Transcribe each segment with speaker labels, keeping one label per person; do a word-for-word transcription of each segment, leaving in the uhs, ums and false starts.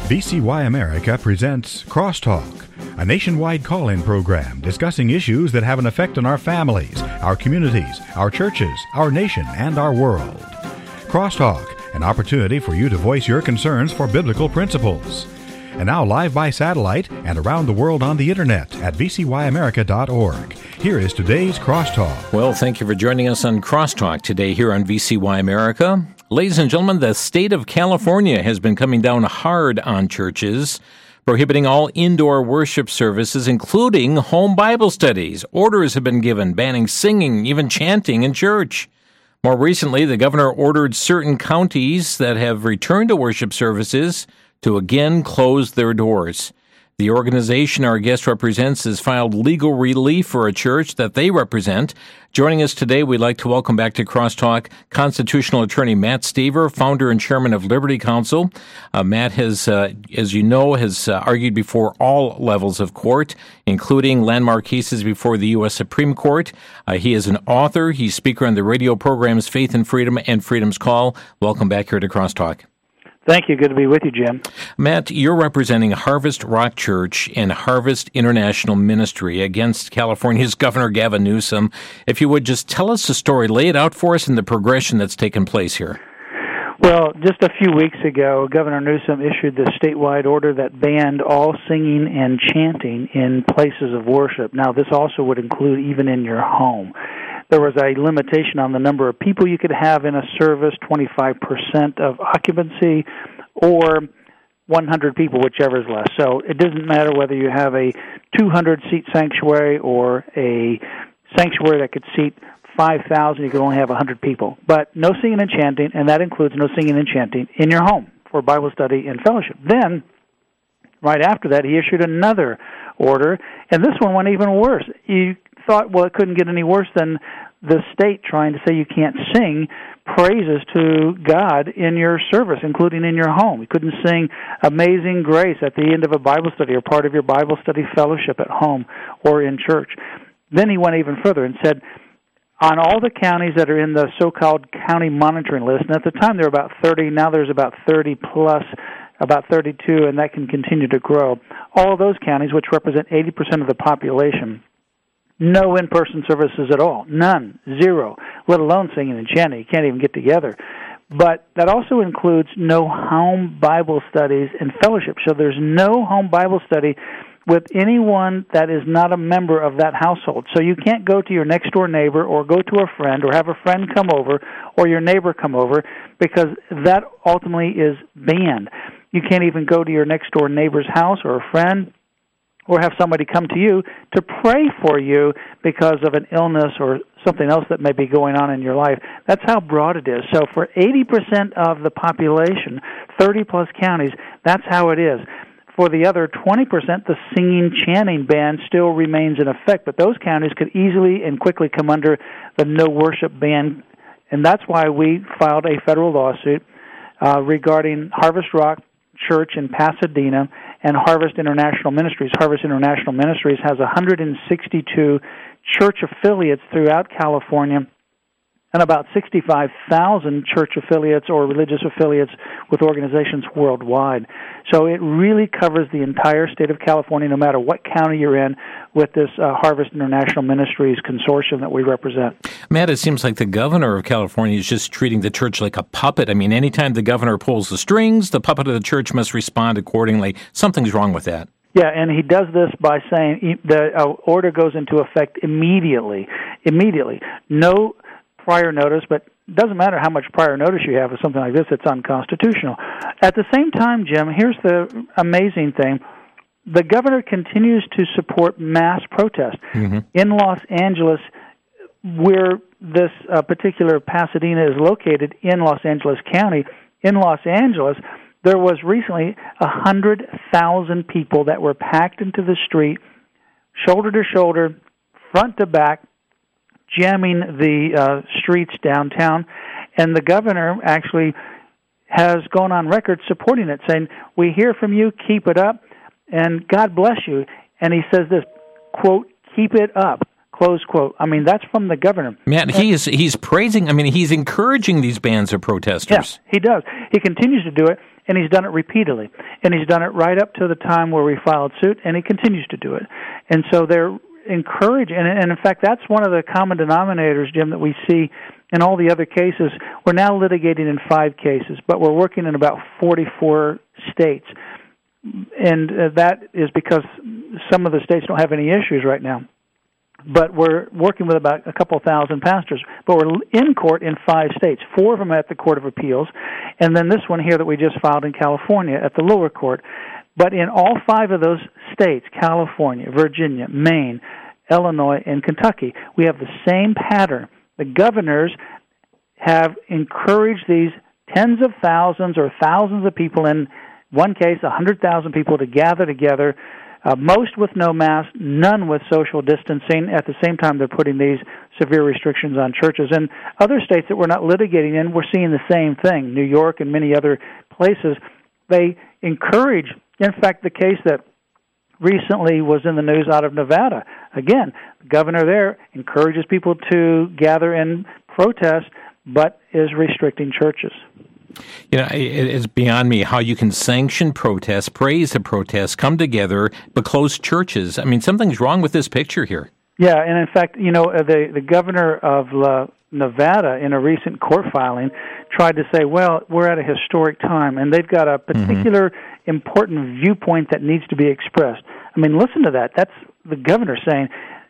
Speaker 1: V C Y America presents Crosstalk, a nationwide call-in program discussing issues that have an effect on our families, our communities, our churches, our nation, and our world. Crosstalk, an opportunity for you to voice your concerns for biblical principles. And now live by satellite and around the world on the internet at v c y america dot org. Here is today's Crosstalk.
Speaker 2: Well, thank you for joining us on Crosstalk today here on V C Y America. Ladies and gentlemen, the state of California has been coming down hard on churches, prohibiting all indoor worship services, including home Bible studies. Orders have been given banning singing, even chanting in church. More recently, the governor ordered certain counties that have returned to worship services to again close their doors. The organization our guest represents has filed legal relief for a church that they represent. Joining us today, we'd like to welcome back to Crosstalk constitutional attorney Matt Staver, founder and chairman of Liberty Counsel. Uh, Matt has, uh, as you know, has uh, argued before all levels of court, including landmark cases before the U S Supreme Court. Uh, he is an author. He's speaker on the radio programs Faith and Freedom and Freedom's Call. Welcome back here to Crosstalk.
Speaker 3: Thank you. Good to be with you, Jim.
Speaker 2: Matt, you're representing Harvest Rock Church and Harvest International Ministry against California's Governor Gavin Newsom. If you would just tell us the story, lay it out for us and the progression that's taken place here.
Speaker 3: Well, just a few weeks ago, Governor Newsom issued the statewide order that banned all singing and chanting in places of worship. Now, this also would include even in your home. There was a limitation on the number of people you could have in a service, twenty-five percent of occupancy, or one hundred people, whichever is less. So it doesn't matter whether you have a two hundred seat sanctuary or a sanctuary that could seat five thousand, you could only have one hundred people. But no singing and chanting, and that includes no singing and chanting in your home for Bible study and fellowship. Then, right after that, he issued another order, and this one went even worse. You thought, well, it couldn't get any worse than the state trying to say you can't sing praises to God in your service, including in your home. You couldn't sing Amazing Grace at the end of a Bible study or part of your Bible study fellowship at home or in church. Then he went even further and said, on all the counties that are in the so-called county monitoring list, and at the time there were about thirty, now there's about thirty plus, about thirty-two, and that can continue to grow. All of those counties, which represent eighty percent of the population, no in-person services at all. None. Zero. Let alone singing and chanting. You can't even get together. But that also includes no home Bible studies and fellowship. So there's no home Bible study with anyone that is not a member of that household. So you can't go to your next-door neighbor or go to a friend or have a friend come over or your neighbor come over because that ultimately is banned. You can't even go to your next-door neighbor's house or a friend or have somebody come to you to pray for you because of an illness or something else that may be going on in your life. That's how broad it is. So for eighty percent of the population, thirty-plus counties, that's how it is. For the other twenty percent, the singing, chanting ban still remains in effect, but those counties could easily and quickly come under the no worship ban, and that's why we filed a federal lawsuit uh, regarding Harvest Rock Church in Pasadena and Harvest International Ministries. Harvest International Ministries has one hundred sixty-two church affiliates throughout California and about sixty-five thousand church affiliates or religious affiliates with organizations worldwide. So it really covers the entire state of California, no matter what county you're in, with this uh, Harvest International Ministries consortium that we represent.
Speaker 2: Matt, it seems like the governor of California is just treating the church like a puppet. I mean, anytime the governor pulls the strings, the puppet of the church must respond accordingly. Something's wrong with that.
Speaker 3: Yeah, and he does this by saying the uh, order goes into effect immediately. Immediately. No prior notice, but it doesn't matter how much prior notice you have of something like this, it's unconstitutional. At the same time, Jim, here's the amazing thing. The governor continues to support mass protest. Mm-hmm. In Los Angeles, where this uh, particular Pasadena is located in Los Angeles County, in Los Angeles, there was recently one hundred thousand people that were packed into the street, shoulder to shoulder, front to back, jamming the uh, streets downtown, and the governor actually has gone on record supporting it, saying, we hear from you, keep it up, and God bless you. And he says this, quote, keep it up, close quote. I mean, that's from the governor.
Speaker 2: Matt, he is, he's praising, I mean, he's encouraging these bands of protesters.
Speaker 3: Yes, he does. He continues to do it, and he's done it repeatedly. And he's done it right up to the time where we filed suit, and he continues to do it. And so they're encouraged, and, and in fact, that's one of the common denominators, Jim, that we see in all the other cases. We're now litigating in five cases, but we're working in about forty-four states. And uh, that is because some of the states don't have any issues right now. But we're working with about a couple thousand pastors. But we're in court in five states, four of them at the Court of Appeals, and then this one here that we just filed in California at the lower court. But in all five of those states, California, Virginia, Maine, Illinois, and Kentucky, we have the same pattern. The governors have encouraged these tens of thousands or thousands of people, in one case, one hundred thousand people, to gather together, uh, most with no mask, none with social distancing. At the same time, they're putting these severe restrictions on churches. And other states that we're not litigating in, we're seeing the same thing. New York and many other places, they encourage. In fact, the case that recently was in the news out of Nevada, again, the governor there encourages people to gather and protest, but is restricting churches.
Speaker 2: You know, it's beyond me how you can sanction protests, praise the protests, come together, but close churches. I mean, something's wrong with this picture here.
Speaker 3: Yeah, and in fact, you know, the the governor of La, Nevada, in a recent court filing, tried to say, well, we're at a historic time, and they've got a particular mm-hmm. important viewpoint that needs to be expressed. I mean, listen to that. That's the governor saying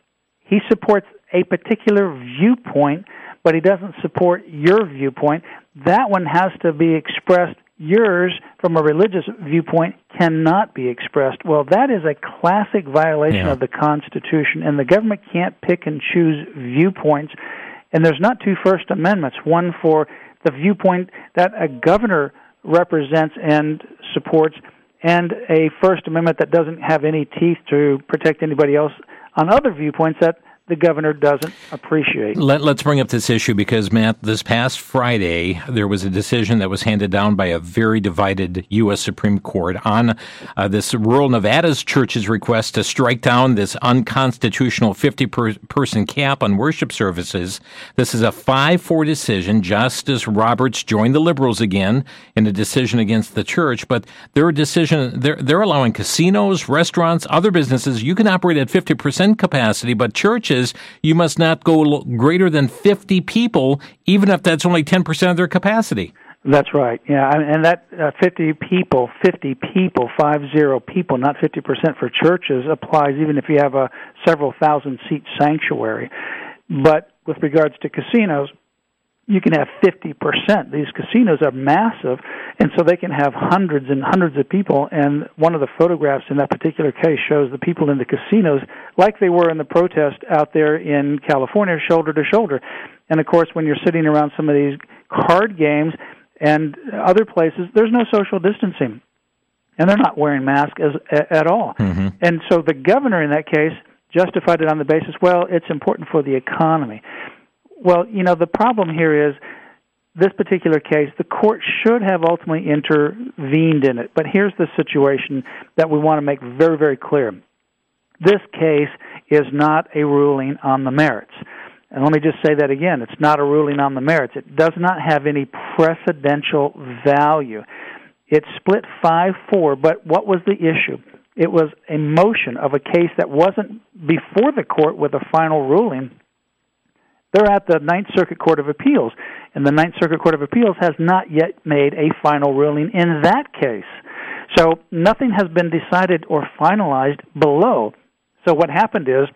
Speaker 3: he supports a particular viewpoint, but he doesn't support your viewpoint. That one has to be expressed. Yours, from a religious viewpoint, cannot be expressed. Well, that is a classic violation yeah. of the Constitution, and the government can't pick and choose viewpoints. And there's not two First Amendments, one for the viewpoint that a governor represents and supports, and a First Amendment that doesn't have any teeth to protect anybody else on other viewpoints that the governor doesn't appreciate.
Speaker 2: Let, let's bring up this issue because, Matt, this past Friday, there was a decision that was handed down by a very divided U S Supreme Court on uh, this rural Nevada's church's request to strike down this unconstitutional fifty-person cap on worship services. This is a five four decision. Justice Roberts joined the liberals again in a decision against the church, but their decision, they're, they're allowing casinos, restaurants, other businesses, you can operate at fifty percent capacity, but churches, you must not go greater than fifty people, even if that's only ten percent of their capacity.
Speaker 3: That's right. Yeah, and that uh, fifty people, fifty people, five zero people, not fifty percent for churches applies even if you have a several thousand seat sanctuary. But with regards to casinos, you can have fifty percent. These casinos are massive, and so they can have hundreds and hundreds of people. And one of the photographs in that particular case shows the people in the casinos like they were in the protest out there in California, shoulder to shoulder. And, of course, when you're sitting around some of these card games and other places, there's no social distancing, and they're not wearing masks as, at all. Mm-hmm. And so the governor in that case justified it on the basis, well, it's important for the economy. Well, you know, the problem here is this particular case, the court should have ultimately intervened in it. But here's the situation that we want to make very, very clear. This case is not a ruling on the merits. And let me just say that again. It's not a ruling on the merits. It does not have any precedential value. It's split five four, but what was the issue? It was a motion of a case that wasn't before the court with a final ruling. They're at the Ninth Circuit Court of Appeals, and the Ninth Circuit Court of Appeals has not yet made a final ruling in that case. So nothing has been decided or finalized below. So what happened is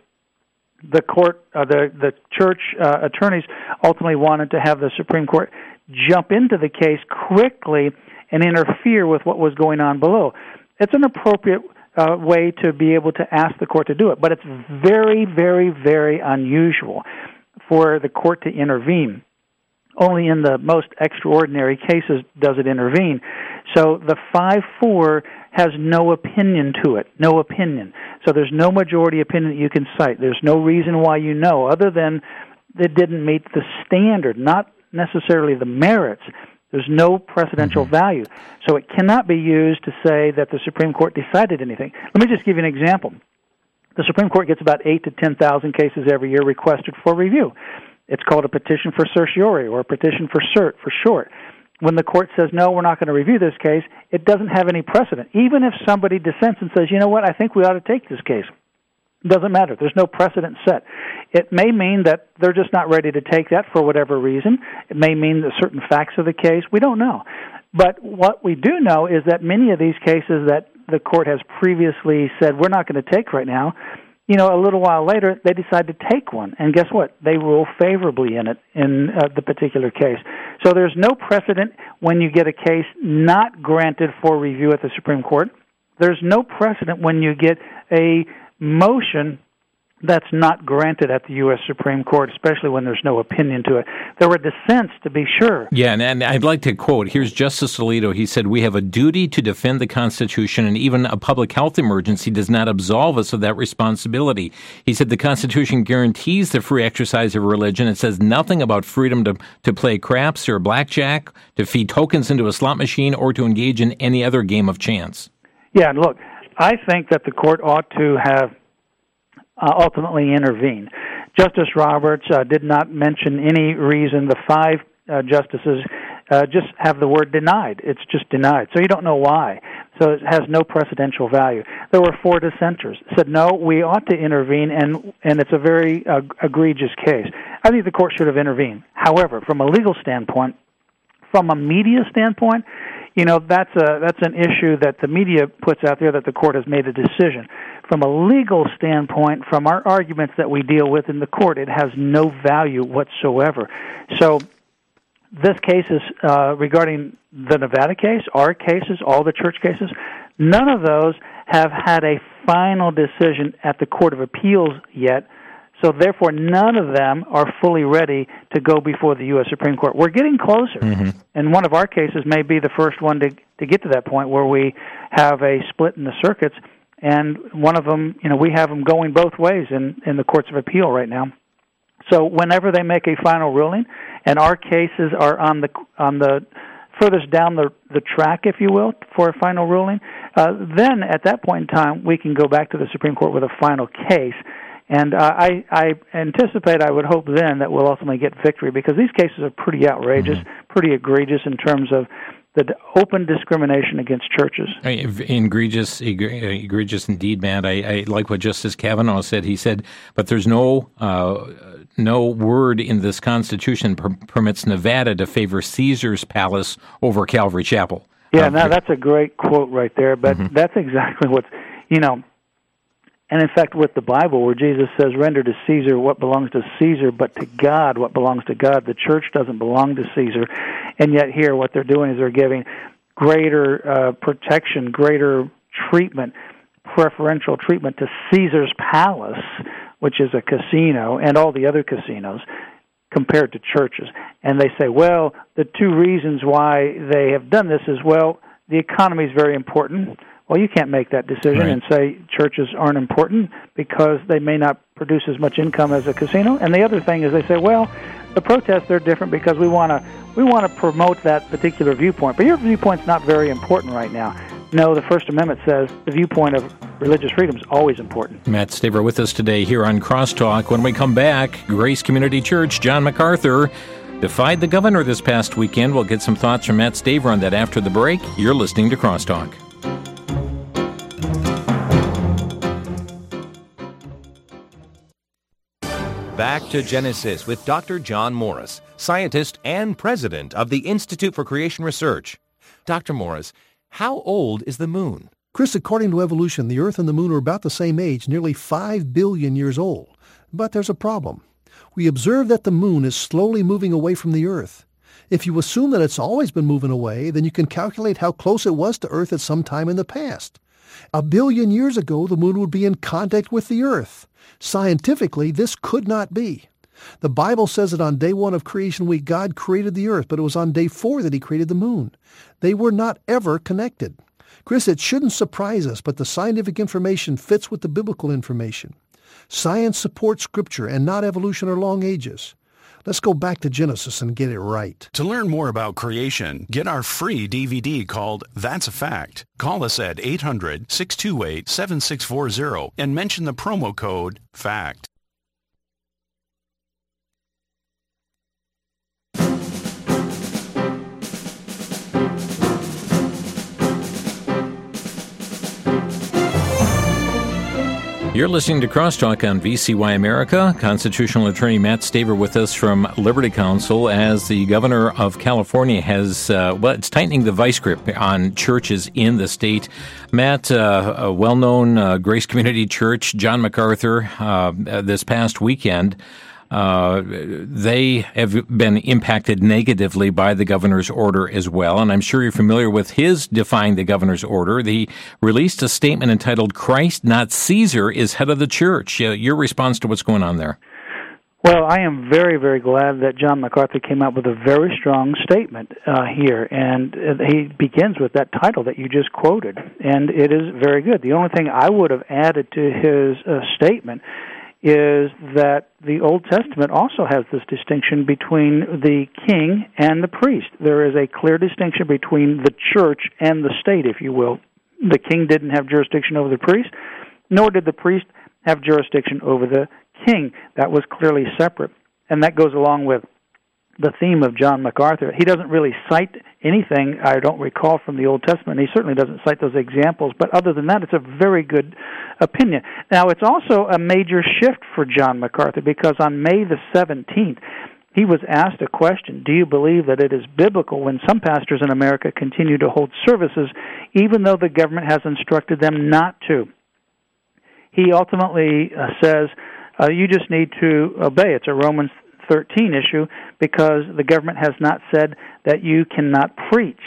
Speaker 3: the court, uh, the the church uh, attorneys ultimately wanted to have the Supreme Court jump into the case quickly and interfere with what was going on below. It's an appropriate uh, way to be able to ask the court to do it, but it's very, very, very unusual for the court to intervene. Only in the most extraordinary cases does it intervene. So the five four has no opinion to it, no opinion. So there's no majority opinion that you can cite. There's no reason why you know, other than it didn't meet the standard, not necessarily the merits. There's no precedential mm-hmm. value. So it cannot be used to say that the Supreme Court decided anything. Let me just give you an example. The Supreme Court gets about eight to ten thousand cases every year requested for review. It's called a petition for certiorari, or a petition for cert for short. When the court says, no, we're not going to review this case, it doesn't have any precedent. Even if somebody dissents and says, you know what, I think we ought to take this case, it doesn't matter. There's no precedent set. It may mean that they're just not ready to take that for whatever reason. It may mean that certain facts of the case. We don't know. But what we do know is that many of these cases that the court has previously said we're not going to take right now, you know, a little while later, they decide to take one. And guess what? They rule favorably in it, in uh, the particular case. So there's no precedent when you get a case not granted for review at the Supreme Court. There's no precedent when you get a motion that's not granted at the U S Supreme Court, especially when there's no opinion to it. There were dissents, to be sure.
Speaker 2: Yeah, and, and I'd like to quote, here's Justice Alito. He said, we have a duty to defend the Constitution, and even a public health emergency does not absolve us of that responsibility. He said the Constitution guarantees the free exercise of religion. It says nothing about freedom to, to play craps or blackjack, to feed tokens into a slot machine, or to engage in any other game of chance.
Speaker 3: Yeah, and look, I think that the court ought to have Uh, ultimately intervene. Justice Roberts uh, did not mention any reason. The five uh, justices uh, just have the word denied. It's just denied. So you don't know why. So it has no precedential value. There were four dissenters. Said, no, we ought to intervene, and, and it's a very uh, egregious case. I think the court should have intervened. However, from a legal standpoint, from a media standpoint, you know, that's a that's an issue that the media puts out there that the court has made a decision. From a legal standpoint, from our arguments that we deal with in the court, it has no value whatsoever. So this case is uh, regarding the Nevada case, our cases, all the church cases. None of those have had a final decision at the Court of Appeals yet. So therefore, none of them are fully ready to go before the U S Supreme Court. We're getting closer, mm-hmm. and one of our cases may be the first one to to get to that point where we have a split in the circuits, and one of them, you know, we have them going both ways in, in the courts of appeal right now. So whenever they make a final ruling, and our cases are on the on the furthest down the the track, if you will, for a final ruling, uh, then at that point in time, we can go back to the Supreme Court with a final case. And uh, I, I anticipate, I would hope then, that we'll ultimately get victory, because these cases are pretty outrageous, mm-hmm. pretty egregious in terms of the open discrimination against churches.
Speaker 2: Egregious, egregious indeed, Matt. I, I like what Justice Kavanaugh said. He said, but there's no uh, no word in this Constitution per- permits Nevada to favor Caesar's Palace over Calvary Chapel.
Speaker 3: Yeah,
Speaker 2: uh,
Speaker 3: now that's a great quote right there, but mm-hmm. that's exactly what's, you know, and in fact, with the Bible, where Jesus says, render to Caesar what belongs to Caesar, but to God what belongs to God. The church doesn't belong to Caesar. And yet here, what they're doing is they're giving greater uh, protection, greater treatment, preferential treatment to Caesar's Palace, which is a casino, and all the other casinos, compared to churches. And they say, well, the two reasons why they have done this is, well, the economy is very important. Well, you can't make that decision right. and say churches aren't important because they may not produce as much income as a casino. And the other thing is they say, well, the protests, they're different because we want to we want to promote that particular viewpoint. But your viewpoint's not very important right now. No, the First Amendment says the viewpoint of religious freedom is always important.
Speaker 2: Matt Staver with us today here on Crosstalk. When we come back, Grace Community Church, John MacArthur defied the governor this past weekend. We'll get some thoughts from Matt Staver on that after the break. You're listening to Crosstalk.
Speaker 4: Back to Genesis with Doctor John Morris, scientist and president of the Institute for Creation Research. Doctor Morris, how old is the moon?
Speaker 5: Chris, according to evolution, the Earth and the moon are about the same age, nearly five billion years old. But there's a problem. We observe that the moon is slowly moving away from the Earth. If you assume that it's always been moving away, then you can calculate how close it was to Earth at some time in the past. A billion years ago, the moon would be in contact with the Earth. Scientifically, this could not be. The Bible says that on day one of creation week, God created the earth, but it was on day four that he created the moon. They were not ever connected. Chris, it shouldn't surprise us, but the scientific information fits with the biblical information. Science supports Scripture and not evolution or long ages. Let's go back to Genesis and get it right.
Speaker 6: To learn more about creation, get our free D V D called That's a Fact. Call us at eight hundred, six two eight, seven six four zero and mention the promo code FACT.
Speaker 2: You're listening to Crosstalk on V C Y America. Constitutional attorney Matt Staver with us from Liberty Counsel as the governor of California has, uh, well, it's tightening the vice grip on churches in the state. Matt, uh, a well-known uh, Grace Community Church, John MacArthur, uh, this past weekend, Uh, they have been impacted negatively by the governor's order as well, and I'm sure you're familiar with his defying the governor's order. He released a statement entitled, "Christ, not Caesar, is head of the church." Uh, your response to what's going on there?
Speaker 3: Well, I am very, very glad that John MacArthur came out with a very strong statement uh, here, and he begins with that title that you just quoted, and it is very good. The only thing I would have added to his uh, statement is that the Old Testament also has this distinction between the king and the priest. There is a clear distinction between the church and the state, if you will. The king didn't have jurisdiction over the priest, nor did the priest have jurisdiction over the king. That was clearly separate. And that goes along with the theme of John MacArthur. He doesn't really cite anything, I don't recall, from the Old Testament. He certainly doesn't cite those examples, but other than that, it's a very good opinion. Now, it's also a major shift for John MacArthur, because on May the seventeenth, he was asked a question: do you believe that it is biblical when some pastors in America continue to hold services even though the government has instructed them not to? He ultimately uh, says, uh, you just need to obey. It's a Romans thirteen issue, because the government has not said that you cannot preach.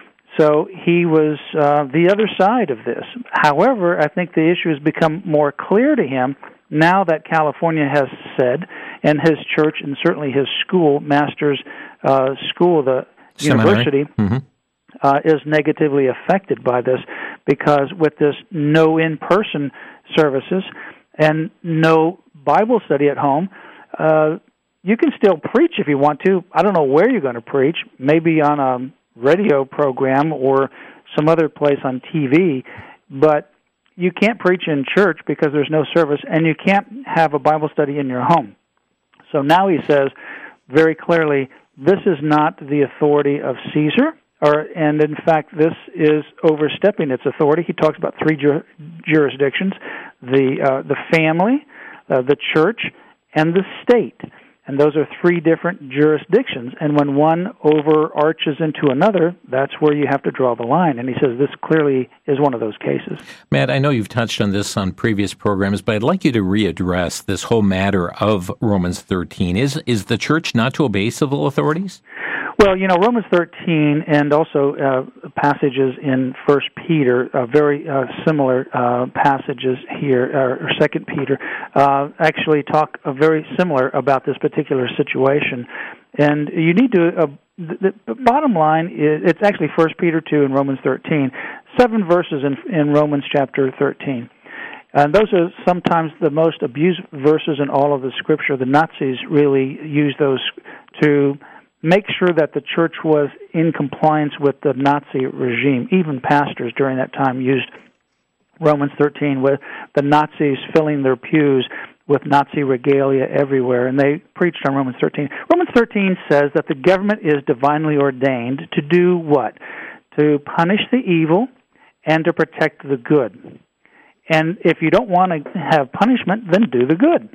Speaker 3: So he was uh, the other side of this. However, I think the issue has become more clear to him now that California has said, and his church and certainly his school, Master's uh, School, the
Speaker 2: Seminary.
Speaker 3: University, mm-hmm. uh, is negatively affected by this, because with this no in-person services and no Bible study at home, uh, you can still preach if you want to. I don't know where you're going to preach, maybe on a radio program or some other place on T V, but you can't preach in church because there's no service, and you can't have a Bible study in your home. So now he says very clearly, this is not the authority of Caesar, or, and in fact, this is overstepping its authority. He talks about three jur- jurisdictions, the, uh, the family, uh, the church, and the state. And those are three different jurisdictions. And when one overarches into another, that's where you have to draw the line. And he says this clearly is one of those cases.
Speaker 2: Matt, I know you've touched on this on previous programs, but I'd like you to readdress this whole matter of Romans thirteen. Is is the church not to obey civil authorities?
Speaker 3: Well, you know, Romans thirteen and also uh, passages in First Peter, uh, very uh, similar uh, passages here, or Second Peter, uh, actually talk uh, very similar about this particular situation. And you need to, uh, the, the bottom line is, it's actually First Peter two and Romans thirteen, seven verses in, in Romans chapter thirteen. And those are sometimes the most abused verses in all of the Scripture. The Nazis really used those to make sure that the church was in compliance with the Nazi regime. Even pastors during that time used Romans thirteen, with the Nazis filling their pews with Nazi regalia everywhere, and they preached on Romans thirteen. Romans thirteen says that the government is divinely ordained to do what? To punish the evil and to protect the good. And if you don't want to have punishment, then do the good.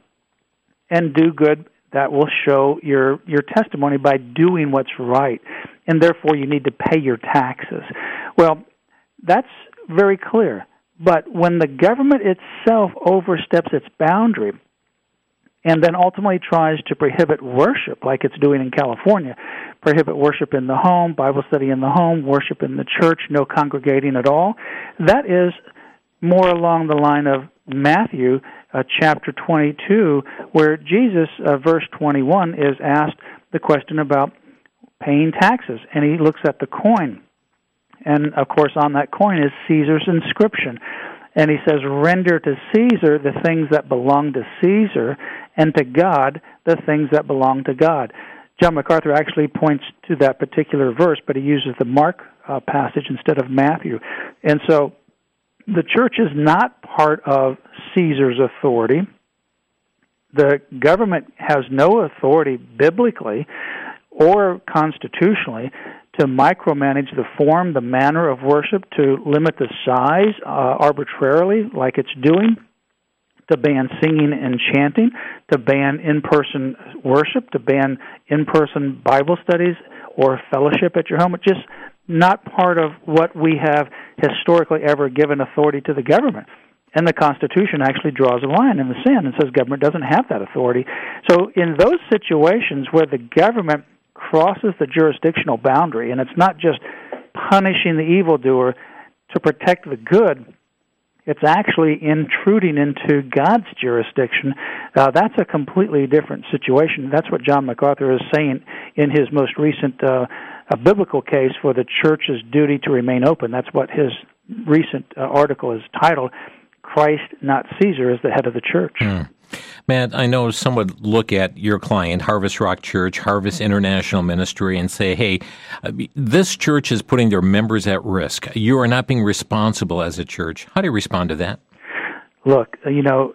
Speaker 3: And do good, that will show your your testimony by doing what's right. And therefore, you need to pay your taxes. Well, that's very clear. But when the government itself oversteps its boundary and then ultimately tries to prohibit worship, like it's doing in California, prohibit worship in the home, Bible study in the home, worship in the church, no congregating at all, that is more along the line of Matthew uh, chapter twenty-two, where Jesus, uh, verse twenty-one, is asked the question about paying taxes, and he looks at the coin. And, of course, on that coin is Caesar's inscription. And he says, render to Caesar the things that belong to Caesar, and to God the things that belong to God. John MacArthur actually points to that particular verse, but he uses the Mark uh, passage instead of Matthew. And so the church is not part of Caesar's authority. The government has no authority biblically or constitutionally to micromanage the form, the manner of worship, to limit the size uh, arbitrarily, like it's doing, to ban singing and chanting, to ban in-person worship, to ban in-person Bible studies or fellowship at your home. It's just not part of what we have historically ever given authority to the government. And the Constitution actually draws a line in the sand and says government doesn't have that authority. So in those situations where the government crosses the jurisdictional boundary, and it's not just punishing the evildoer to protect the good, it's actually intruding into God's jurisdiction. Uh, that's a completely different situation. That's what John MacArthur is saying in his most recent uh, a biblical case for the church's duty to remain open. That's what his recent uh, article is titled, Christ, Not Caesar, as the head of the church.
Speaker 2: Mm. Matt, I know some would look at your client, Harvest Rock Church, Harvest International Ministry, and say, hey, this church is putting their members at risk. You are not being responsible as a church. How do you respond to that?
Speaker 3: Look, you know,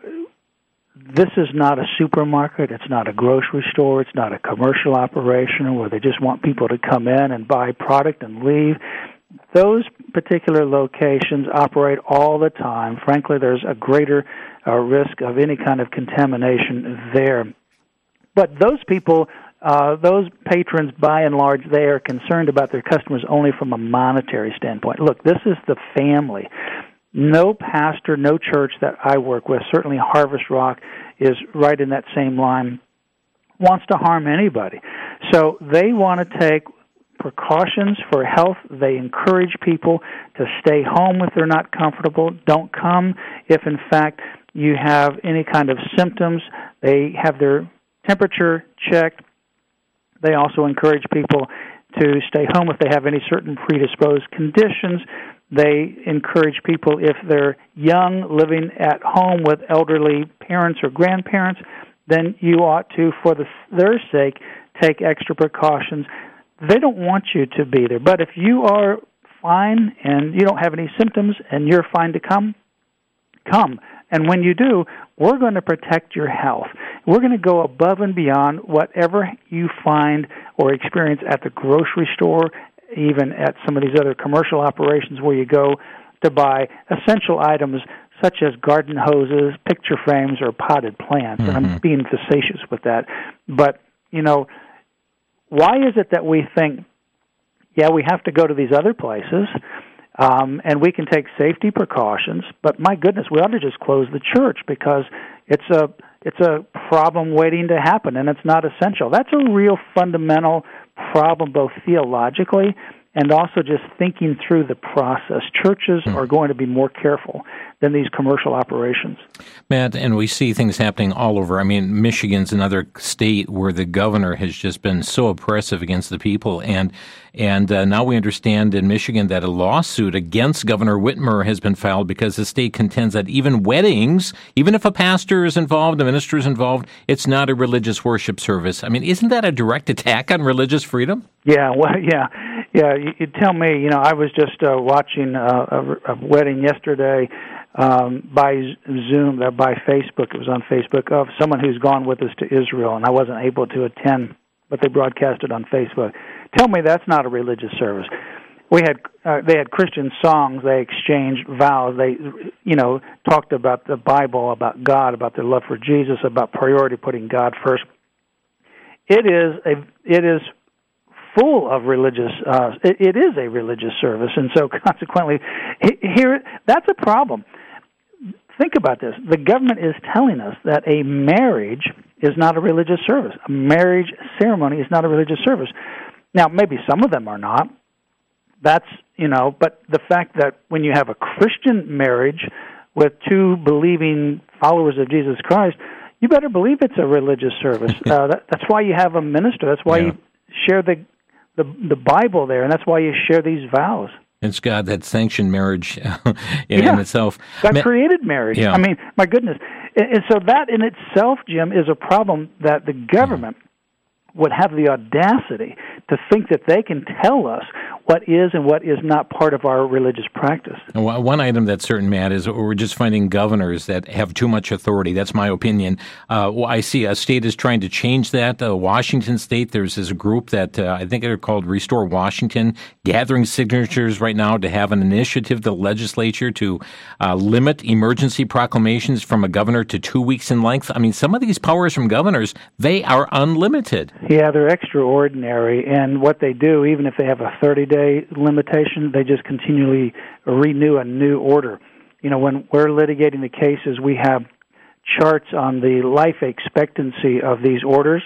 Speaker 3: this is not a supermarket. It's not a grocery store. It's not a commercial operation where they just want people to come in and buy product and leave. Those particular locations operate all the time. Frankly, there's a greater uh, risk of any kind of contamination there. But those people, uh, those patrons, by and large, they are concerned about their customers only from a monetary standpoint. Look, this is the family. No pastor, no church that I work with, certainly Harvest Rock is right in that same line, wants to harm anybody. So they want to take precautions for health. They encourage people to stay home if they're not comfortable. Don't come if, in fact, you have any kind of symptoms. They have their temperature checked. They also encourage people to stay home if they have any certain predisposed conditions. They encourage people, if they're young, living at home with elderly parents or grandparents, then you ought to, for the, their sake, take extra precautions. They don't want you to be there. But if you are fine and you don't have any symptoms and you're fine to come, come. And when you do, we're going to protect your health. We're going to go above and beyond whatever you find or experience at the grocery store, even at some of these other commercial operations where you go to buy essential items such as garden hoses, picture frames, or potted plants. Mm-hmm. And I'm being facetious with that. But, you know, why is it that we think, yeah, we have to go to these other places, um, and we can take safety precautions, but my goodness, we ought to just close the church because it's a it's a problem waiting to happen, and it's not essential. That's a real fundamental problem, both theologically and also just thinking through the process. Churches hmm. are going to be more careful than these commercial operations.
Speaker 2: Matt, and we see things happening all over. I mean, Michigan's another state where the governor has just been so oppressive against the people, and and uh, now we understand in Michigan that a lawsuit against Governor Whitmer has been filed because the state contends that even weddings, even if a pastor is involved, a minister is involved, it's not a religious worship service. I mean, isn't that a direct attack on religious freedom?
Speaker 3: Yeah, well, yeah. Yeah, you, you tell me, you know, I was just uh, watching uh, a, a wedding yesterday um, by Zoom, uh, by Facebook. It was on Facebook, of someone who's gone with us to Israel, and I wasn't able to attend, but they broadcast it on Facebook. Tell me that's not a religious service. We had uh, they had Christian songs. They exchanged vows. They, you know, talked about the Bible, about God, about their love for Jesus, about priority putting God first. It is a it is. full of religious, uh, it, it is a religious service, and so consequently, here, that's a problem. Think about this. The government is telling us that a marriage is not a religious service. A marriage ceremony is not a religious service. Now, maybe some of them are not. That's, you know, but the fact that when you have a Christian marriage with two believing followers of Jesus Christ, you better believe it's a religious service. uh, that, that's why you have a minister. That's why yeah. you share the The, the Bible there, and that's why you share these vows.
Speaker 2: It's God that sanctioned marriage in,
Speaker 3: yeah.
Speaker 2: in itself.
Speaker 3: God
Speaker 2: Ma-
Speaker 3: created marriage.
Speaker 2: Yeah.
Speaker 3: I mean, my goodness. And, and so that in itself, Jim, is a problem that the government mm. would have the audacity to think that they can tell us what is and what is not part of our religious practice.
Speaker 2: One item that's certain, Matt, is we're just finding governors that have too much authority. That's my opinion. Uh, well, I see a state is trying to change that. Uh, Washington State, there's this group that uh, I think they're called Restore Washington, gathering signatures right now to have an initiative, the legislature, to uh, limit emergency proclamations from a governor to two weeks in length. I mean, some of these powers from governors, they are unlimited.
Speaker 3: Yeah, they're extraordinary. And what they do, even if they have a thirty-day limitation, they just continually renew a new order. You know, when we're litigating the cases, we have charts on the life expectancy of these orders,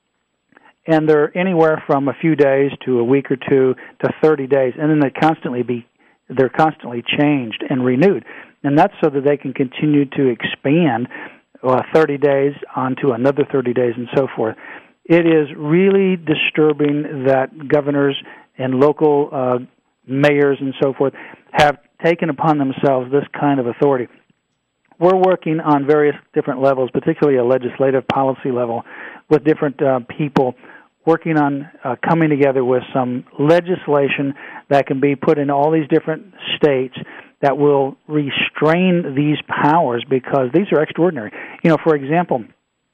Speaker 3: and they're anywhere from a few days to a week or two to thirty days, and then they constantly be they're constantly changed and renewed, and that's so that they can continue to expand uh, thirty days onto another thirty days and so forth. It is really disturbing that governors and local uh, mayors and so forth have taken upon themselves this kind of authority. We're working on various different levels, particularly a legislative policy level, with different uh, people working on uh, coming together with some legislation that can be put in all these different states that will restrain these powers, because these are extraordinary. You know, for example,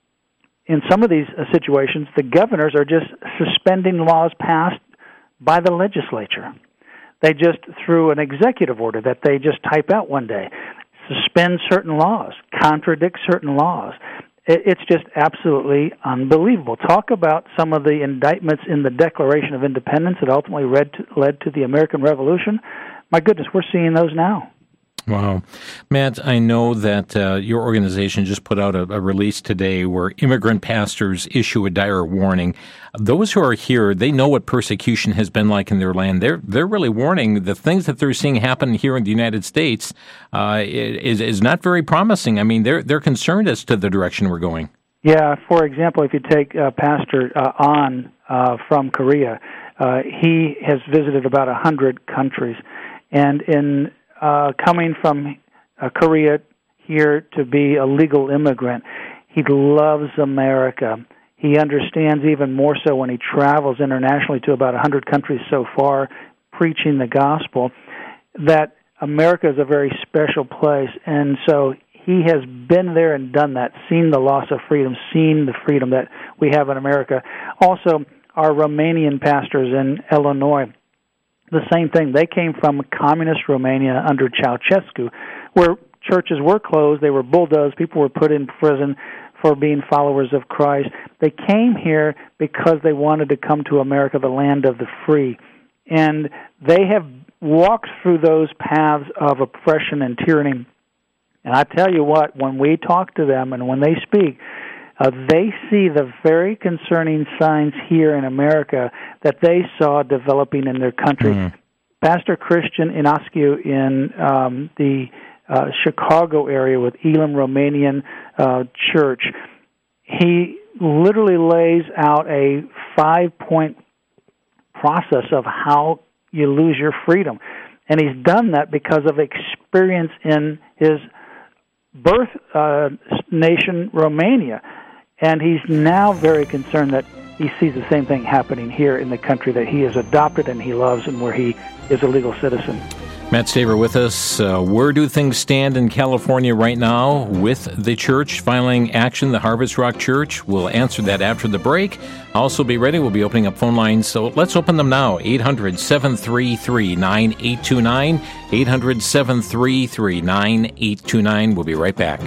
Speaker 3: in some of these uh, situations, the governors are just suspending laws passed by the legislature. They just, through an executive order that they just type out one day, suspend certain laws, contradict certain laws. It's just absolutely unbelievable. Talk about some of the indictments in the Declaration of Independence that ultimately led to, led to the American Revolution. My goodness, we're seeing those now.
Speaker 2: Wow. Matt, I know that uh, your organization just put out a, a release today where immigrant pastors issue a dire warning. Those who are here, they know what persecution has been like in their land. They're they're really warning the things that they're seeing happen here in the United States uh, is is not very promising. I mean, they're they're concerned as to the direction we're going.
Speaker 3: Yeah. For example, if you take uh, Pastor uh, An uh, from Korea, uh, he has visited about a hundred countries, and in Uh, coming from uh, Korea here to be a legal immigrant, he loves America. He understands even more so when he travels internationally to about one hundred countries so far, preaching the gospel, that America is a very special place. And so he has been there and done that, seen the loss of freedom, seen the freedom that we have in America. Also, our Romanian pastors in Illinois, the same thing. They came from communist Romania under Ceausescu, where churches were closed, they were bulldozed, people were put in prison for being followers of Christ. They came here because they wanted to come to America, the land of the free. And they have walked through those paths of oppression and tyranny. And I tell you what, when we talk to them and when they speak, Uh, they see the very concerning signs here in America that they saw developing in their country. Mm. Pastor Christian Inascu in um, the uh, Chicago area with Elam Romanian uh, Church, he literally lays out a five-point process of how you lose your freedom. And he's done that because of experience in his birth uh, nation, Romania. And he's now very concerned that he sees the same thing happening here in the country that he has adopted and he loves and where he is a legal citizen.
Speaker 2: Matt Staver with us. Uh, where do things stand in California right now with the church filing action, the Harvest Rock Church? We'll answer that after the break. Also be ready. We'll be opening up phone lines. So let's open them now. eight hundred, seven three three, nine eight two nine. eight hundred, seven three three, nine eight two nine. We'll be right back.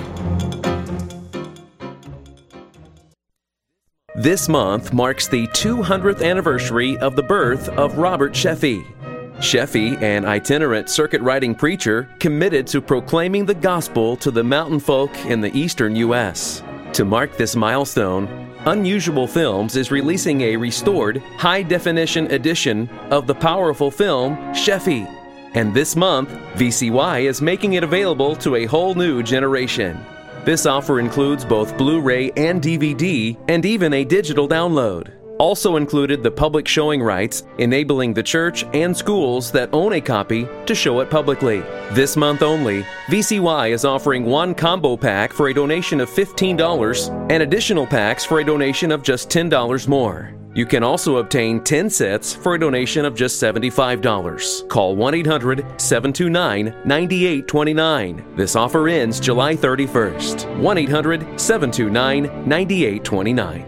Speaker 7: This month marks the two hundredth anniversary of the birth of Robert Sheffey. Sheffey, an itinerant circuit-riding preacher, committed to proclaiming the gospel to the mountain folk in the eastern U S. To mark this milestone, Unusual Films is releasing a restored, high-definition edition of the powerful film Sheffey. And this month, V C Y is making it available to a whole new generation. This offer includes both Blu-ray and D V D, and even a digital download. Also included the public showing rights, enabling the church and schools that own a copy to show it publicly. This month only, V C Y is offering one combo pack for a donation of fifteen dollars and additional packs for a donation of just ten dollars more. You can also obtain ten sets for a donation of just seventy-five dollars. Call one eight hundred, seven two nine, nine eight two nine. This offer ends July thirty-first. one eight hundred, seven two nine, nine eight two nine.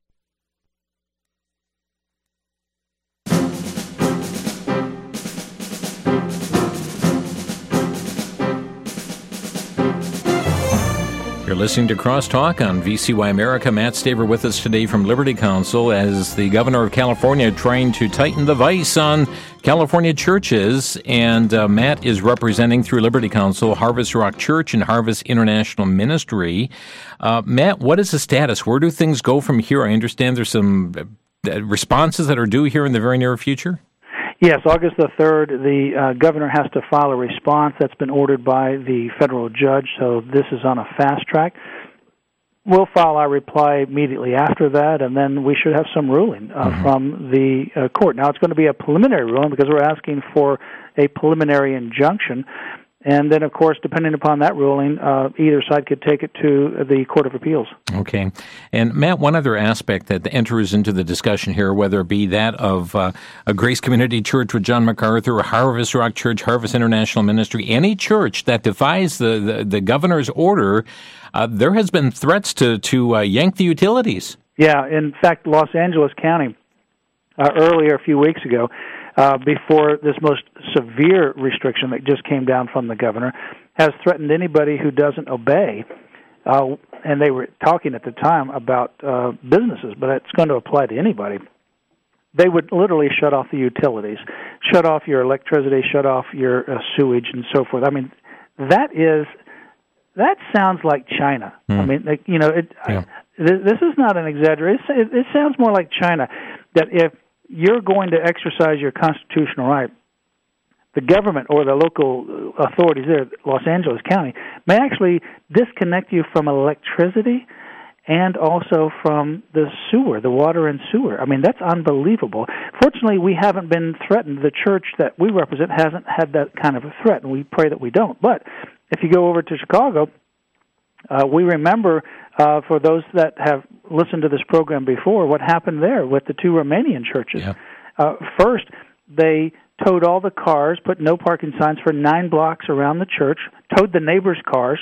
Speaker 2: You're listening to Crosstalk on V C Y America. Matt Staver with us today from Liberty Counsel as the governor of California trying to tighten the vice on California churches. And uh, Matt is representing through Liberty Counsel Harvest Rock Church and Harvest International Ministry. Uh, Matt, what is the status? Where do things go from here? I understand there's some uh, responses that are due here in the very near future.
Speaker 3: Yes, August the third, the uh, governor has to file a response that's been ordered by the federal judge, so this is on a fast track. We'll file our reply immediately after that, and then we should have some ruling uh, mm-hmm. from the uh, court. Now, it's going to be a preliminary ruling because we're asking for a preliminary injunction. And then, of course, depending upon that ruling, uh, either side could take it to the Court of Appeals.
Speaker 2: Okay. And, Matt, one other aspect that enters into the discussion here, whether it be that of uh, a Grace Community Church with John MacArthur, Harvest Rock Church, Harvest International Ministry, any church that defies the, the, the governor's order, uh, there has been threats to, to uh, yank the utilities.
Speaker 3: Yeah. In fact, Los Angeles County, uh, earlier, a few weeks ago, Uh, before this most severe restriction that just came down from the governor, has threatened anybody who doesn't obey. Uh, and they were talking at the time about uh, businesses, but it's going to apply to anybody. They would literally shut off the utilities, shut off your electricity, shut off your uh, sewage, and so forth. I mean, that is that sounds like China. Mm. I mean, like, you know, it, yeah. I, this is not an exaggeration. It, it sounds more like China. That if you're going to exercise your constitutional right, the government or the local authorities there, Los Angeles County, may actually disconnect you from electricity and also from the sewer, the water and sewer. I mean, that's unbelievable. Fortunately, we haven't been threatened. The church that we represent hasn't had that kind of a threat, and we pray that we don't. But if you go over to Chicago, uh, we remember, uh, for those that have listened to this program before, what happened there with the two Romanian churches. Yeah. Uh, first, they towed all the cars, put no parking signs for nine blocks around the church, towed the neighbors' cars,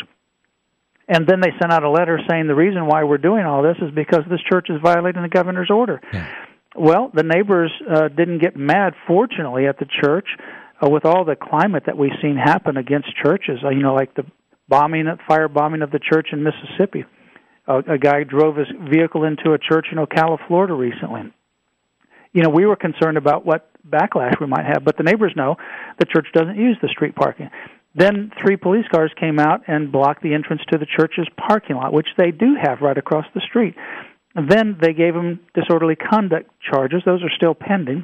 Speaker 3: and then they sent out a letter saying the reason why we're doing all this is because this church is violating the governor's order. Yeah. Well, the neighbors uh, didn't get mad, fortunately, at the church uh, with all the climate that we've seen happen against churches, uh, you know, like the bombing, fire bombing of the church in Mississippi. Uh, a guy drove his vehicle into a church in Ocala, Florida recently. You know, we were concerned about what backlash we might have, but the neighbors know the church doesn't use the street parking. Then three police cars came out and blocked the entrance to the church's parking lot, which they do have right across the street. And then they gave them disorderly conduct charges. Those are still pending.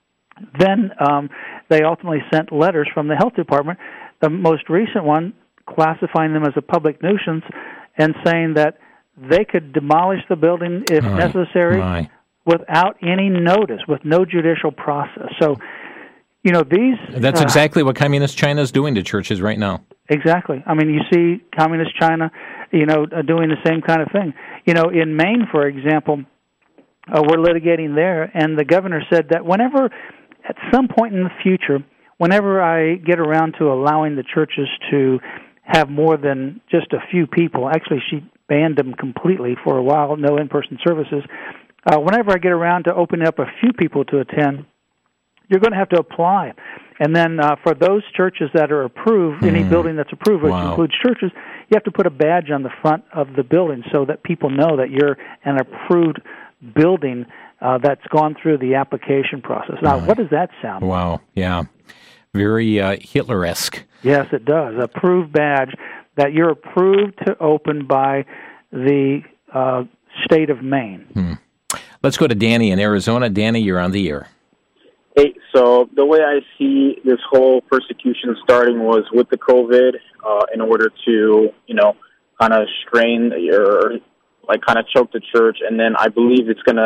Speaker 3: Then um, they ultimately sent letters from the health department, the most recent one classifying them as a public nuisance and saying that they could demolish the building if oh, necessary my. without any notice, with no judicial process. So, you know, these...
Speaker 2: That's
Speaker 3: uh,
Speaker 2: exactly what Communist China is doing to churches right now.
Speaker 3: Exactly. I mean, you see Communist China, you know, doing the same kind of thing. You know, in Maine, for example, uh, we're litigating there, and the governor said that whenever, at some point in the future, whenever I get around to allowing the churches to have more than just a few people, actually she banned them completely for a while, no in-person services, uh, whenever I get around to opening up a few people to attend, you're going to have to apply. And then uh, for those churches that are approved, mm. any building that's approved, which wow. includes churches, you have to put a badge on the front of the building so that people know that you're an approved building uh, that's gone through the application process. Now, uh, what does that sound like?
Speaker 2: Wow, yeah. Very uh, Hitler-esque.
Speaker 3: Yes, it does. Approved badge that you're approved to open by the uh, state of Maine.
Speaker 2: Hmm. Let's go to Danny in Arizona. Danny, you're on the air.
Speaker 8: Hey, so the way I see this whole persecution starting was with the COVID, uh, in order to, you know, kind of strain or like kind of choke the church, and then I believe it's going to